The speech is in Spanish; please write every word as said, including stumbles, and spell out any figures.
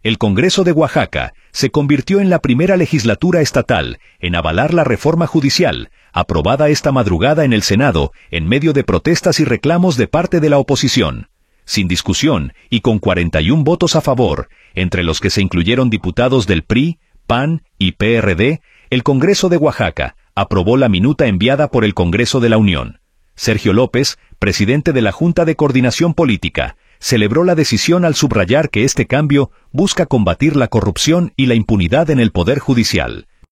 el Congreso de Oaxaca se convirtió en la primera legislatura estatal en avalar la reforma judicial, aprobada esta madrugada en el Senado en medio de protestas y reclamos de parte de la oposición. Sin discusión y con cuarenta y un votos a favor, entre los que se incluyeron diputados del P R I, P A N y P R D, el Congreso de Oaxaca aprobó la minuta enviada por el Congreso de la Unión. Sergio López, presidente de la Junta de Coordinación Política, celebró la decisión al subrayar que este cambio busca combatir la corrupción y la impunidad en el Poder Judicial.